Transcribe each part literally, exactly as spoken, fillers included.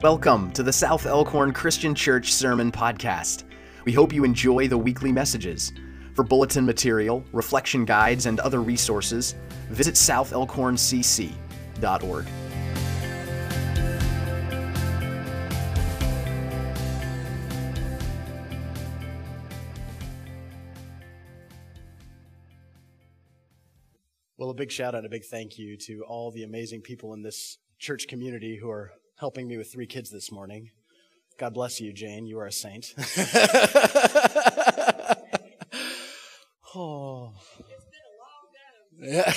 Welcome to the South Elkhorn Christian Church Sermon Podcast. We hope you enjoy the weekly messages. For bulletin material, reflection guides, and other resources, visit south elkhorn c c dot org. Well, a big shout out, a big thank you to all the amazing people in this church community who are helping me with three kids this morning. God bless you, Jane. You are a saint. oh. It's been a long time. Yeah.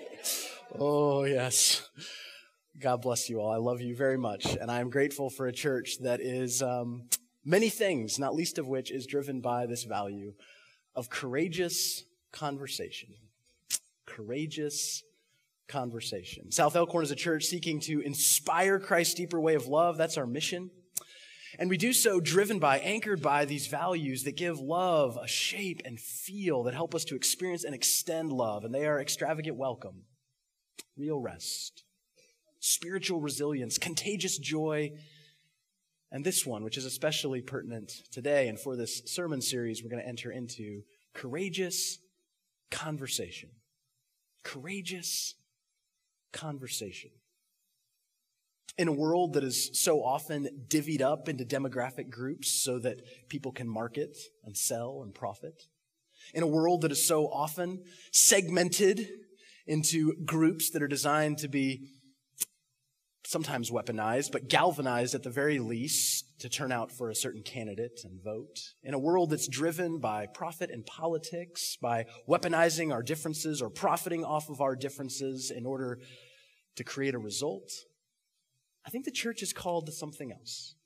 Oh, yes. God bless you all. I love you very much. And I am grateful for a church that is um, many things, not least of which is driven by this value of courageous conversation. Courageous conversation. South Elkhorn is a church seeking to inspire Christ's deeper way of love. That's our mission. And we do so driven by, anchored by these values that give love a shape and feel, that help us to experience and extend love. And they are extravagant welcome, real rest, spiritual resilience, contagious joy, and this one, which is especially pertinent today and for this sermon series we're going to enter into, courageous conversation. Courageous conversation. In a world that is so often divvied up into demographic groups so that people can market and sell and profit. In a world that is so often segmented into groups that are designed to be sometimes weaponized, but galvanized at the very least to turn out for a certain candidate and vote. In a world that's driven by profit and politics, by weaponizing our differences or profiting off of our differences in order to create a result, I think the church is called to something else.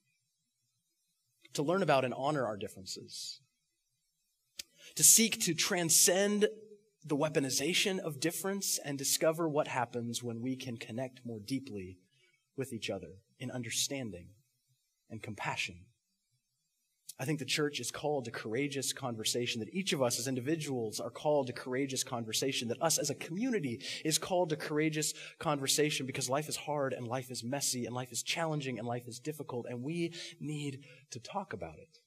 To learn about and honor our differences. To seek to transcend the weaponization of difference and discover what happens when we can connect more deeply with each other in understanding and compassion. I think the church is called to courageous conversation, that each of us as individuals are called to courageous conversation, that us as a community is called to courageous conversation because life is hard and life is messy and life is challenging and life is difficult and we need to talk about it.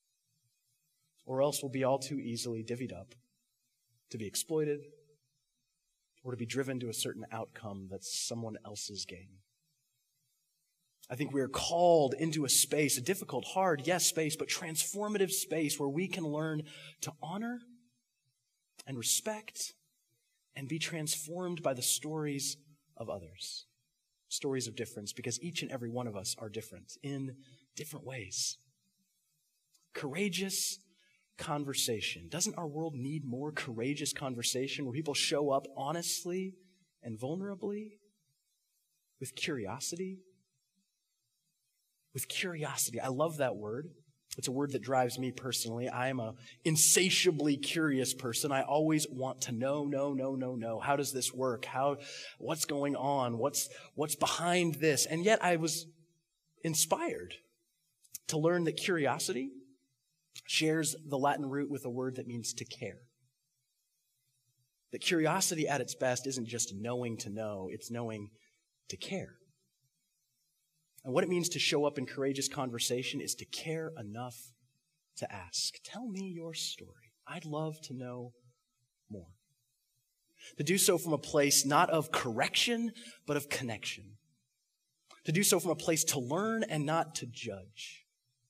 Or else we'll be all too easily divvied up to be exploited or to be driven to a certain outcome that's someone else's gain. I think we are called into a space, a difficult, hard, yes, space, but transformative space where we can learn to honor and respect and be transformed by the stories of others. Stories of difference, because each and every one of us are different in different ways. Courageous conversation. Doesn't our world need more courageous conversation where people show up honestly and vulnerably with curiosity? With curiosity. I love that word. It's a word that drives me personally. I am an insatiably curious person. I always want to know, know, know, know, know. How does this work? How, what's going on? What's, what's behind this? And yet I was inspired to learn that curiosity shares the Latin root with a word that means to care. That curiosity at its best isn't just knowing to know, it's knowing to care. And what it means to show up in courageous conversation is to care enough to ask. Tell me your story. I'd love to know more. To do so from a place not of correction, but of connection. To do so from a place to learn and not to judge.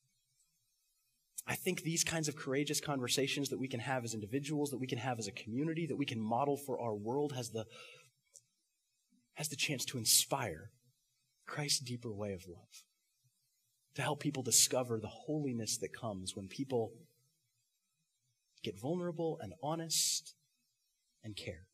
I think these kinds of courageous conversations that we can have as individuals, that we can have as a community, that we can model for our world has the, has the chance to inspire Christ's deeper way of love, to help people discover the holiness that comes when people get vulnerable and honest and care.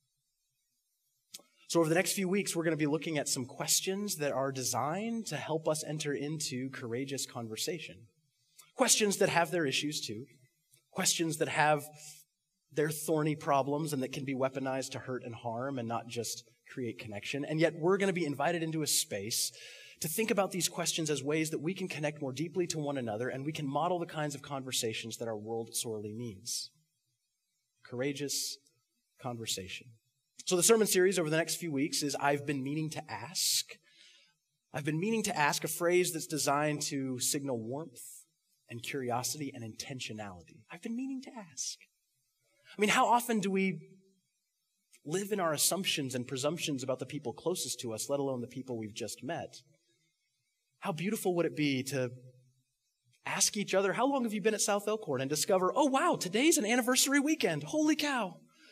So over the next few weeks, we're going to be looking at some questions that are designed to help us enter into courageous conversation. Questions that have their issues too. Questions that have their thorny problems and that can be weaponized to hurt and harm and not just create connection. And yet we're going to be invited into a space to think about these questions as ways that we can connect more deeply to one another and we can model the kinds of conversations that our world sorely needs. Courageous conversation. So the sermon series over the next few weeks is I've Been Meaning to Ask. I've been meaning to ask a phrase that's designed to signal warmth and curiosity and intentionality. I've been meaning to ask. I mean, how often do we live in our assumptions and presumptions about the people closest to us, let alone the people we've just met? How beautiful would it be to ask each other, how long have you been at South Elkhorn? And discover, oh wow, today's an anniversary weekend. Holy cow.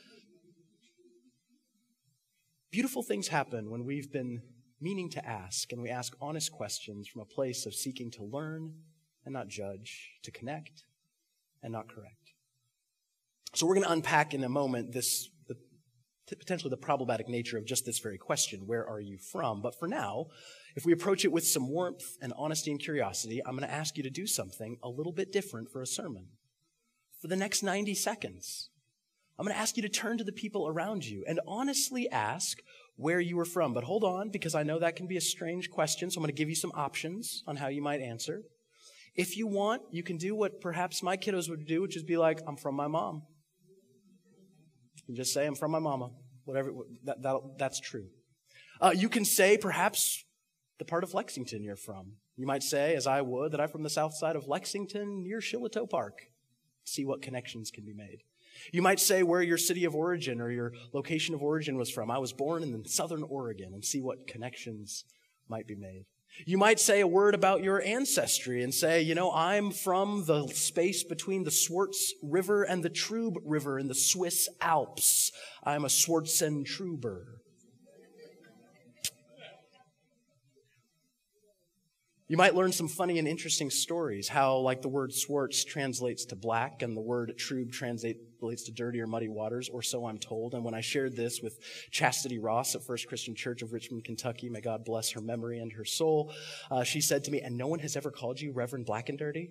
Beautiful things happen when we've been meaning to ask, and we ask honest questions from a place of seeking to learn and not judge, to connect and not correct. So we're going to unpack in a moment this, the, potentially the problematic nature of just this very question, where are you from? But for now, if we approach it with some warmth and honesty and curiosity, I'm going to ask you to do something a little bit different for a sermon. For the next ninety seconds, I'm going to ask you to turn to the people around you and honestly ask where you were from. But hold on, because I know that can be a strange question, so I'm going to give you some options on how you might answer. If you want, you can do what perhaps my kiddos would do, which is be like, I'm from my mom. You can just say, I'm from my mama. Whatever, that, that, that's true. Uh, you can say, perhaps, the part of Lexington you're from. You might say, as I would, that I'm from the south side of Lexington near Shiloh Park. See what connections can be made. You might say where your city of origin or your location of origin was from. I was born in southern Oregon, and see what connections might be made. You might say a word about your ancestry and say, you know, I'm from the space between the Schwarz River and the Trube River in the Swiss Alps. I'm a Schwarzentruber. You might learn some funny and interesting stories, how like the word Schwarz translates to black and the word Trube translates to dirty or muddy waters, or so I'm told. And when I shared this with Chastity Ross at First Christian Church of Richmond, Kentucky, may God bless her memory and her soul, uh, she said to me, and no one has ever called you Reverend Black and Dirty?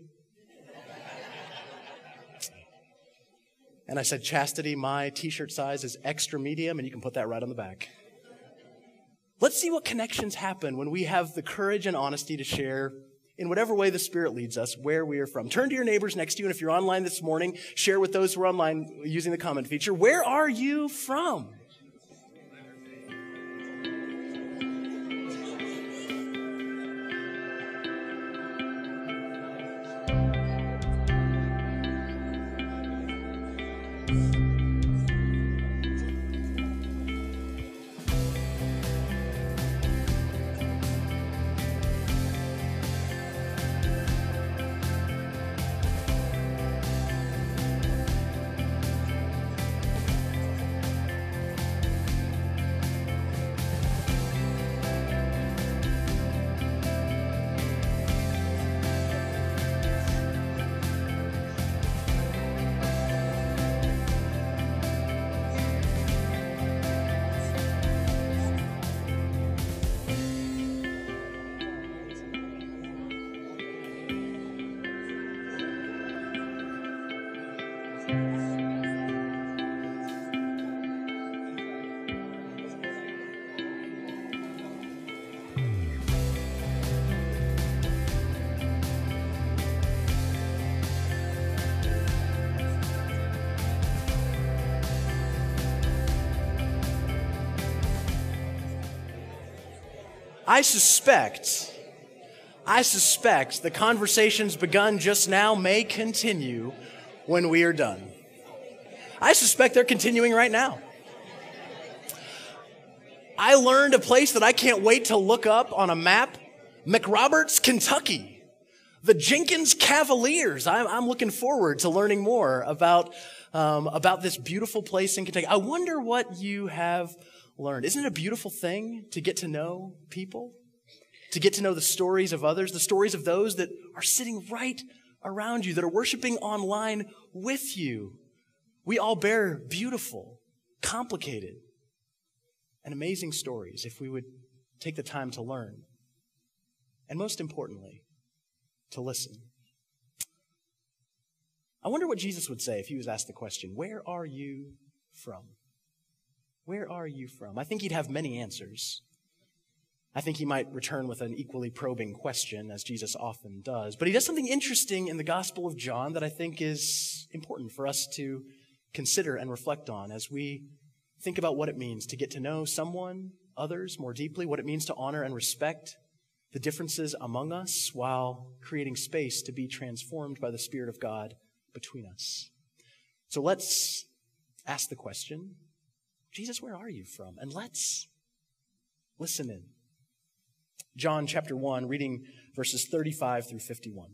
And I said, Chastity, my t-shirt size is extra medium, and you can put that right on the back. Let's see what connections happen when we have the courage and honesty to share, in whatever way the Spirit leads us, where we are from. Turn to your neighbors next to you, and if you're online this morning, share with those who are online using the comment feature. Where are you from? I suspect, I suspect the conversations begun just now may continue when we are done. I suspect they're continuing right now. I learned a place that I can't wait to look up on a map, McRoberts, Kentucky. The Jenkins Cavaliers. I'm, I'm looking forward to learning more about, um, about this beautiful place in Kentucky. I wonder what you have learned. Isn't it a beautiful thing to get to know people? To get to know the stories of others, the stories of those that are sitting right around you, that are worshiping online with you. We all bear beautiful, complicated, and amazing stories if we would take the time to learn. And most importantly, to listen. I wonder what Jesus would say if he was asked the question, where are you from? Where are you from? I think he'd have many answers. I think he might return with an equally probing question, as Jesus often does. But he does something interesting in the Gospel of John that I think is important for us to consider and reflect on as we think about what it means to get to know someone, others, more deeply, what it means to honor and respect the differences among us while creating space to be transformed by the Spirit of God between us. So let's ask the question, Jesus, where are you from? And let's listen in. John chapter one, reading verses thirty-five through fifty-one.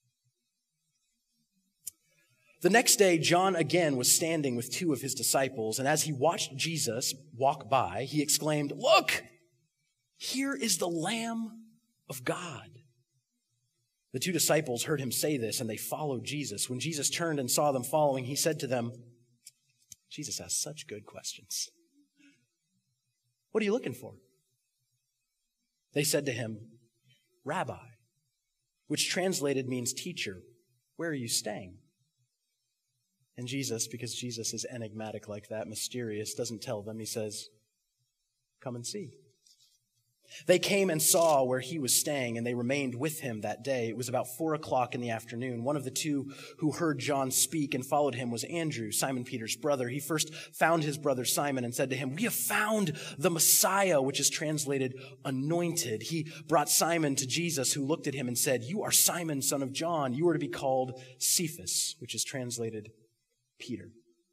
The next day, John again was standing with two of his disciples, and as he watched Jesus walk by, he exclaimed, "Look, here is the Lamb of God." The two disciples heard him say this, and they followed Jesus. When Jesus turned and saw them following, he said to them, Jesus asked such good questions. "What are you looking for?" They said to him, "Rabbi," which translated means teacher, "where are you staying?" And Jesus, because Jesus is enigmatic like that, mysterious, doesn't tell them. He says, "Come and see." They came and saw where he was staying, and they remained with him that day. It was about four o'clock in the afternoon. One of the two who heard John speak and followed him was Andrew, Simon Peter's brother. He first found his brother Simon and said to him, "We have found the Messiah," which is translated anointed. He brought Simon to Jesus, who looked at him and said, "You are Simon, son of John. You are to be called Cephas," which is translated Peter.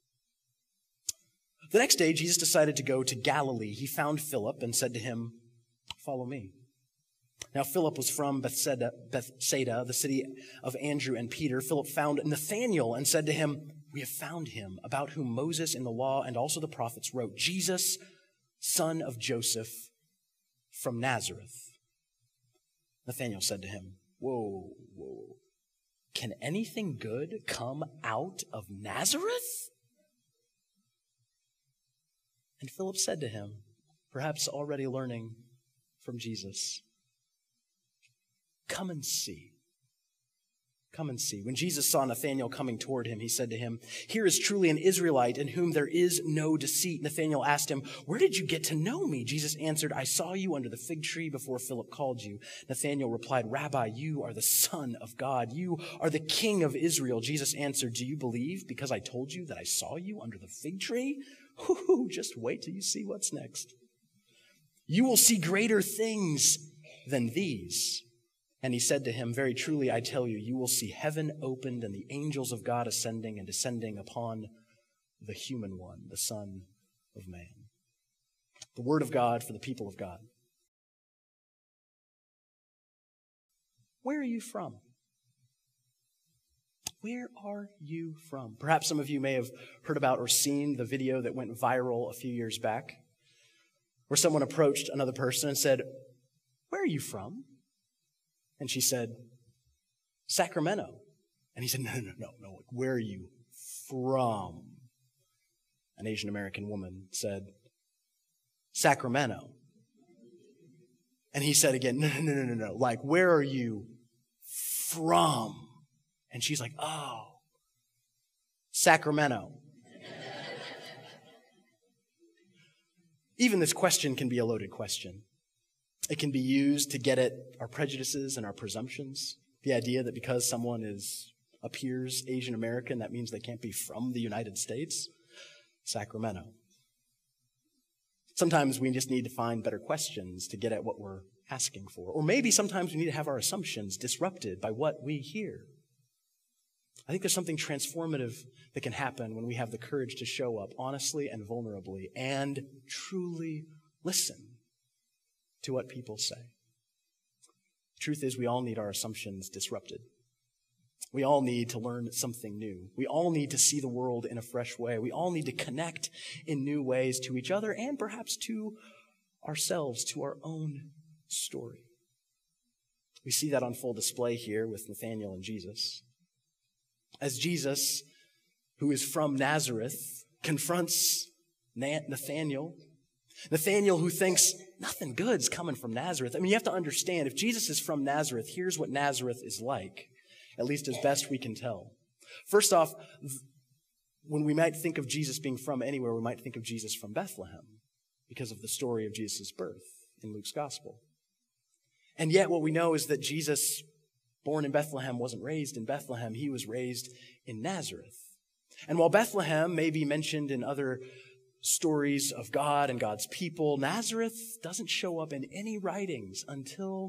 The next day, Jesus decided to go to Galilee. He found Philip and said to him, "Follow me." Now, Philip was from Bethsaida, Bethsaida, the city of Andrew and Peter. Philip found Nathanael and said to him, "We have found him, about whom Moses in the law and also the prophets wrote, Jesus, son of Joseph, from Nazareth." Nathanael said to him, "Whoa, whoa. Can anything good come out of Nazareth?" And Philip said to him, perhaps already learning from Jesus, "Come and see." Come and see. When Jesus saw Nathanael coming toward him, he said to him, "Here is truly an Israelite in whom there is no deceit." Nathanael asked him, "Where did you get to know me?" Jesus answered, "I saw you under the fig tree before Philip called you." Nathanael replied, "Rabbi, you are the Son of God. You are the King of Israel." Jesus answered, "Do you believe because I told you that I saw you under the fig tree? Whoo, just wait till you see what's next. You will see greater things than these." And he said to him, "Very truly, I tell you, you will see heaven opened and the angels of God ascending and descending upon the human one, the Son of Man." The word of God for the people of God. Where are you from? Where are you from? Perhaps some of you may have heard about or seen the video that went viral a few years back, where someone approached another person and said, "Where are you from?" And she said, "Sacramento." And he said, no, no, no, no, "Where are you from?" An Asian American woman said, "Sacramento." And he said again, no, no, no, no, no, like, "Where are you from?" And she's like, "Oh, Sacramento." Even this question can be a loaded question. It can be used to get at our prejudices and our presumptions. The idea that because someone is appears Asian American, that means they can't be from the United States. Sacramento. Sometimes we just need to find better questions to get at what we're asking for. Or maybe sometimes we need to have our assumptions disrupted by what we hear. I think there's something transformative that can happen when we have the courage to show up honestly and vulnerably and truly listen to what people say. The truth is, we all need our assumptions disrupted. We all need to learn something new. We all need to see the world in a fresh way. We all need to connect in new ways to each other and perhaps to ourselves, to our own story. We see that on full display here with Nathanael and Jesus. As Jesus, who is from Nazareth, confronts Nathanael, Nathanael who thinks nothing good's coming from Nazareth. I mean, you have to understand, if Jesus is from Nazareth, here's what Nazareth is like, at least as best we can tell. First off, when we might think of Jesus being from anywhere, we might think of Jesus from Bethlehem because of the story of Jesus' birth in Luke's gospel. And yet what we know is that Jesus, born in Bethlehem, wasn't raised in Bethlehem. He was raised in Nazareth. And while Bethlehem may be mentioned in other stories of God and God's people, Nazareth doesn't show up in any writings until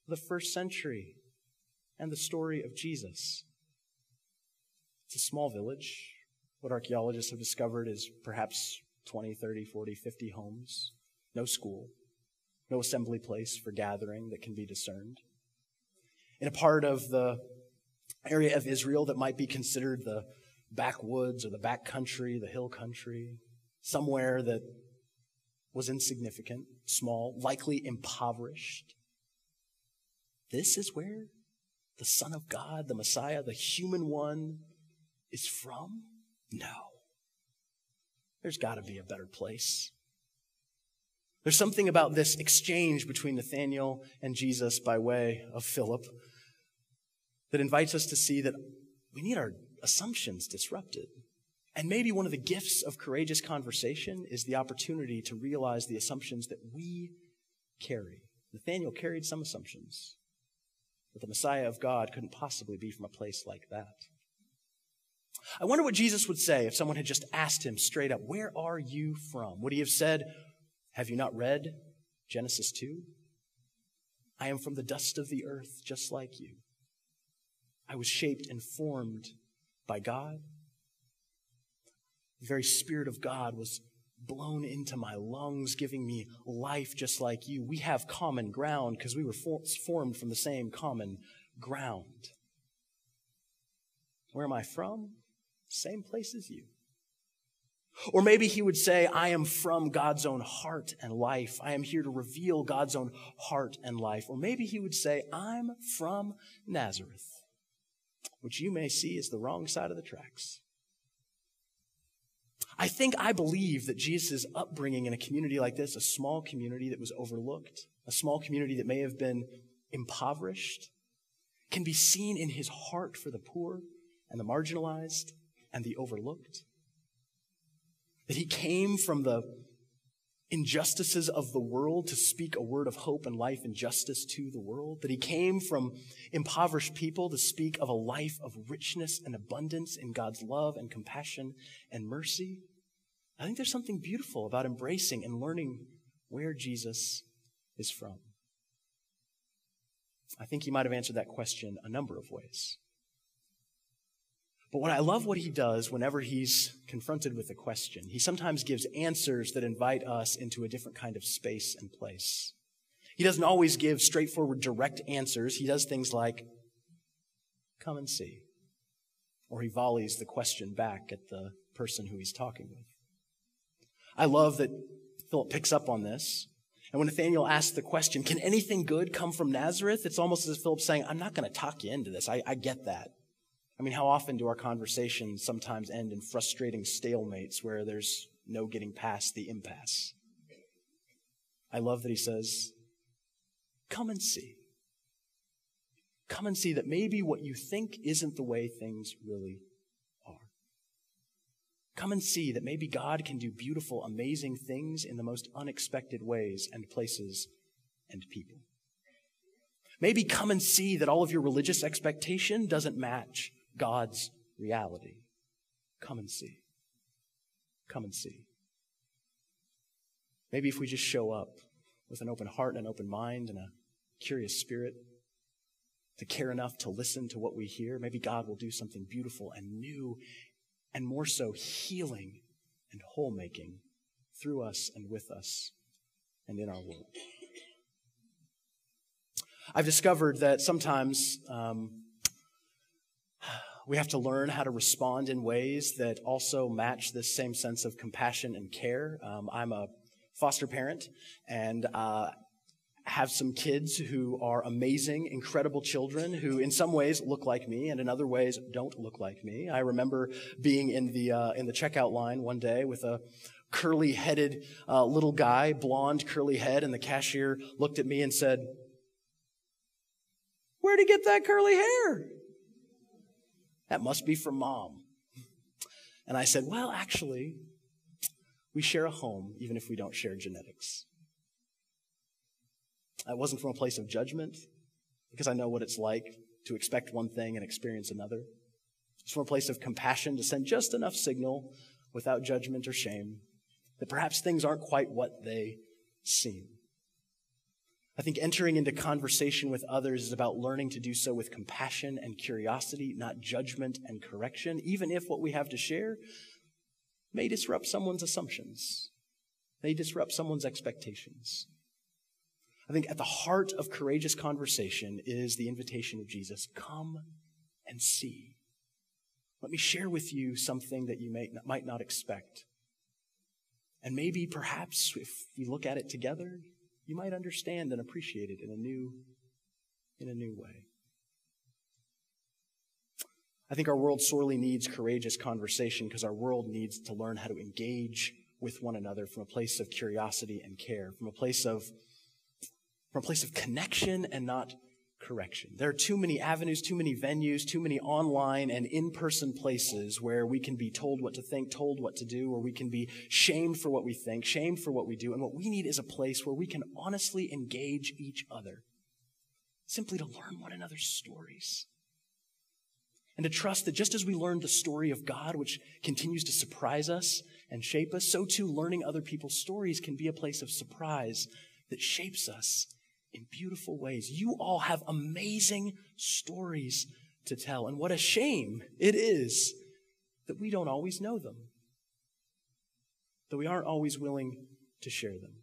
the first century and the story of Jesus. It's a small village. What archaeologists have discovered is perhaps twenty, thirty, forty, fifty homes. No school. No assembly place for gathering that can be discerned. In a part of the area of Israel that might be considered the backwoods or the back country, the hill country, somewhere that was insignificant, small, likely impoverished. This is where the Son of God, the Messiah, the human one, is from? No. There's got to be a better place. There's something about this exchange between Nathanael and Jesus by way of Philip that invites us to see that we need our assumptions disrupted. And maybe one of the gifts of courageous conversation is the opportunity to realize the assumptions that we carry. Nathanael carried some assumptions, but the Messiah of God couldn't possibly be from a place like that. I wonder what Jesus would say if someone had just asked him straight up, "Where are you from?" Would he have said, "Have you not read Genesis two? I am from the dust of the earth, just like you. I was shaped and formed by God. The very Spirit of God was blown into my lungs, giving me life just like you. We have common ground because we were for- formed from the same common ground. Where am I from? Same place as you." Or maybe he would say, "I am from God's own heart and life. I am here to reveal God's own heart and life." Or maybe he would say, "I'm from Nazareth," which you may see as the wrong side of the tracks. I think I believe that Jesus' upbringing in a community like this, a small community that was overlooked, a small community that may have been impoverished, can be seen in his heart for the poor and the marginalized and the overlooked. That he came from the injustices of the world to speak a word of hope and life and justice to the world. That he came from impoverished people to speak of a life of richness and abundance in God's love and compassion and mercy. I think there's something beautiful about embracing and learning where Jesus is from. I think he might have answered that question a number of ways. But what I love what he does whenever he's confronted with a question, he sometimes gives answers that invite us into a different kind of space and place. He doesn't always give straightforward, direct answers. He does things like, "Come and see." Or he volleys the question back at the person who he's talking with. I love that Philip picks up on this. And when Nathanael asks the question, "Can anything good come from Nazareth?" It's almost as if Philip's saying, "I'm not going to talk you into this. I, I get that." I mean, how often do our conversations sometimes end in frustrating stalemates where there's no getting past the impasse? I love that he says, "Come and see. Come and see that maybe what you think isn't the way things really are. Come and see that maybe God can do beautiful, amazing things in the most unexpected ways and places and people. Maybe come and see that all of your religious expectation doesn't match God's reality. Come and see. Come and see." Maybe if we just show up with an open heart and an open mind and a curious spirit to care enough to listen to what we hear, maybe God will do something beautiful and new and more so healing and whole-making through us and with us and in our world. I've discovered that sometimes um, we have to learn how to respond in ways that also match this same sense of compassion and care. Um, I'm a foster parent and uh, have some kids who are amazing, incredible children who in some ways look like me and in other ways don't look like me. I remember being in the uh, in the checkout line one day with a curly-headed uh, little guy, blonde curly head, and the cashier looked at me and said, "Where'd he get that curly hair?" "That must be from Mom." And I said, "Well, actually, we share a home, even if we don't share genetics." I wasn't from a place of judgment, because I know what it's like to expect one thing and experience another. It's from a place of compassion to send just enough signal without judgment or shame that perhaps things aren't quite what they seem. I think entering into conversation with others is about learning to do so with compassion and curiosity, not judgment and correction, even if what we have to share may disrupt someone's assumptions, may disrupt someone's expectations. I think at the heart of courageous conversation is the invitation of Jesus, come and see. Let me share with you something that you may, might not expect. And maybe, perhaps, if we look at it together, you might understand and appreciate it in a new, in a new way. I think our world sorely needs courageous conversation because our world needs to learn how to engage with one another from a place of curiosity and care, from a place of, from a place of connection and not correction. There are too many avenues, too many venues, too many online and in-person places where we can be told what to think, told what to do, or we can be shamed for what we think, shamed for what we do. And what we need is a place where we can honestly engage each other, simply to learn one another's stories. And to trust that just as we learned the story of God, which continues to surprise us and shape us, so too learning other people's stories can be a place of surprise that shapes us in beautiful ways. You all have amazing stories to tell. And what a shame it is that we don't always know them, that we aren't always willing to share them.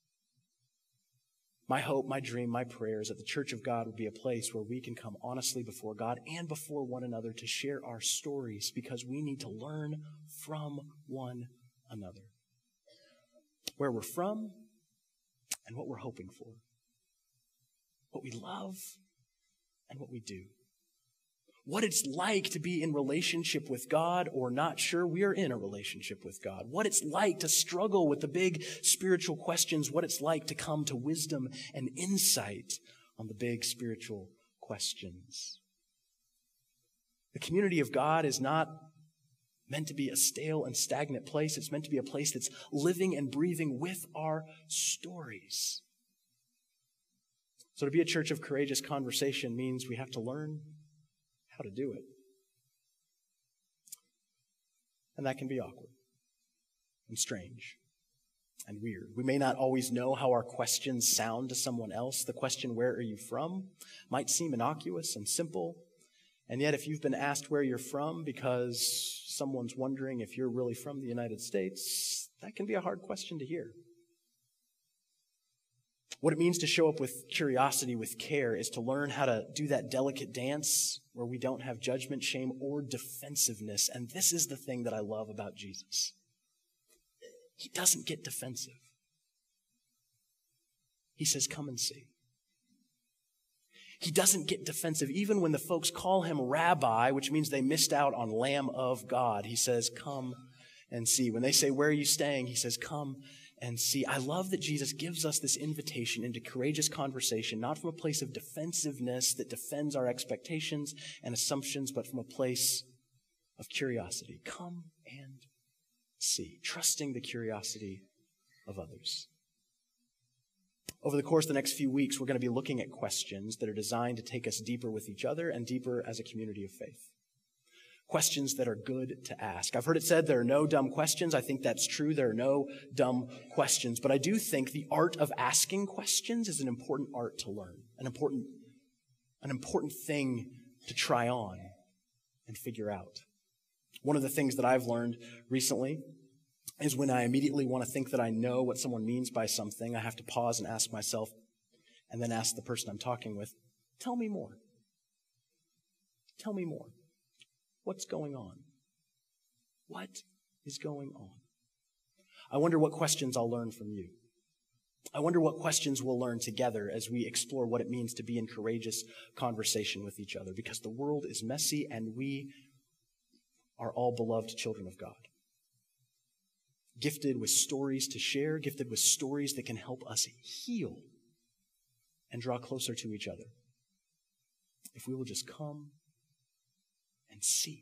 My hope, my dream, my prayer is that the Church of God would be a place where we can come honestly before God and before one another to share our stories, because we need to learn from one another. Where we're from and what we're hoping for. What we love and what we do. What it's like to be in relationship with God or not sure we're in a relationship with God. What it's like to struggle with the big spiritual questions. What it's like to come to wisdom and insight on the big spiritual questions. The community of God is not meant to be a stale and stagnant place. It's meant to be a place that's living and breathing with our stories. So to be a church of courageous conversation means we have to learn how to do it. And that can be awkward and strange and weird. We may not always know how our questions sound to someone else. The question, "Where are you from?" might seem innocuous and simple. And yet if you've been asked where you're from because someone's wondering if you're really from the United States, that can be a hard question to hear. What it means to show up with curiosity, with care, is to learn how to do that delicate dance where we don't have judgment, shame, or defensiveness. And this is the thing that I love about Jesus. He doesn't get defensive. He says, "Come and see." He doesn't get defensive. Even when the folks call him rabbi, which means they missed out on Lamb of God, he says, "Come and see." When they say, "Where are you staying?" he says, "Come and see." I love that Jesus gives us this invitation into courageous conversation, not from a place of defensiveness that defends our expectations and assumptions, but from a place of curiosity. Come and see, trusting the curiosity of others. Over the course of the next few weeks, we're going to be looking at questions that are designed to take us deeper with each other and deeper as a community of faith. Questions that are good to ask. I've heard it said there are no dumb questions. I think that's true. There are no dumb questions. But I do think the art of asking questions is an important art to learn, an important, an important thing to try on and figure out. One of the things that I've learned recently is when I immediately want to think that I know what someone means by something, I have to pause and ask myself, and then ask the person I'm talking with, tell me more. Tell me more. What's going on? What is going on? I wonder what questions I'll learn from you. I wonder what questions we'll learn together as we explore what it means to be in courageous conversation with each other, because the world is messy and we are all beloved children of God. Gifted with stories to share, gifted with stories that can help us heal and draw closer to each other. If we will just come and see.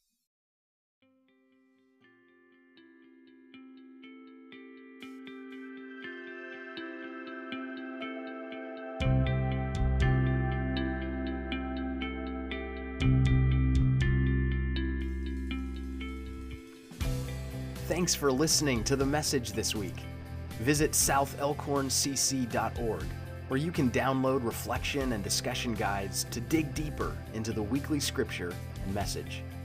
Thanks for listening to the message this week. Visit south elkhorn c c dot org. where you can download reflection and discussion guides to dig deeper into the weekly scripture and message.